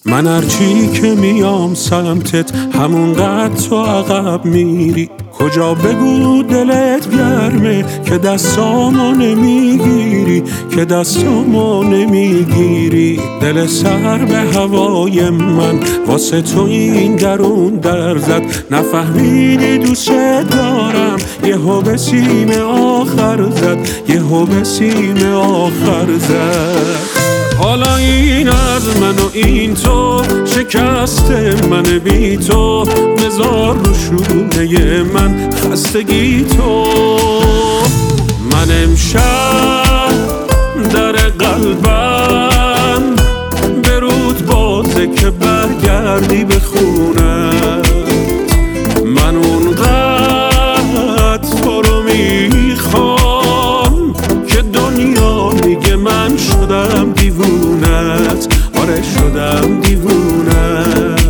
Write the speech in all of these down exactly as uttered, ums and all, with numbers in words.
من هرچی که میام سمتت همونقدر تو عقب میری. کجا بگو دلت گرمه که دستامو نمیگیری، که دستامو نمیگیری. دل سر به هوای من واسه تو این درون در زد. نفهمیدی دوست دارم یهو به سیم آخر زد، یهو به سیم آخر زد. حالا این از من و این تو، شکست من بی تو، بذار رو شونه من خستگی تو. من امشب در قلبم برود بازه که برگردی به خونت. من اونقدر تو رو میخوام که دنیا میگه من شدم دیوونت، آره شدم دیوونت.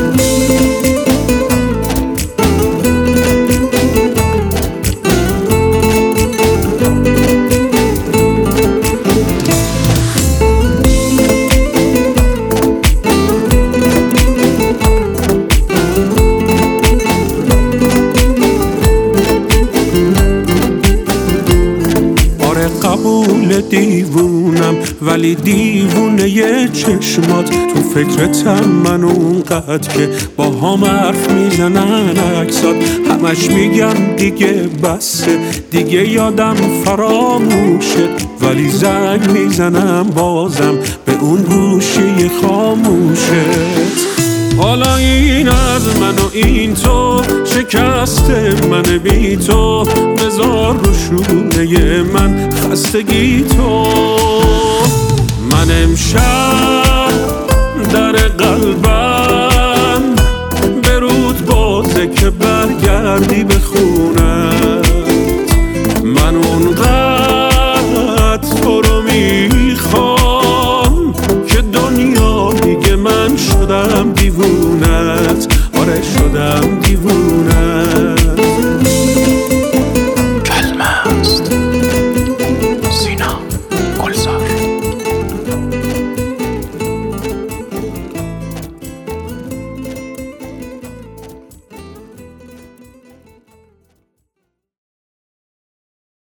قبول دیوونم ولی دیوونه ی چشمات. تو فکرتم من اونقدر که با هم حرف میزنن عکسات. همش میگم دیگه بسه، دیگه یادم فراموشه، ولی زنگ میزنم بازم به اون گوشی خاموشت. حالا این از من و این تو، شکست من بی تو، بذار رو شونه من خستگی تو. من امشب در قلبم برود بازه که برگردی به خونت. من اونقدر تو رو میخوام که دنیا میگه من شدم دیوونت، آره شدم دیوونت.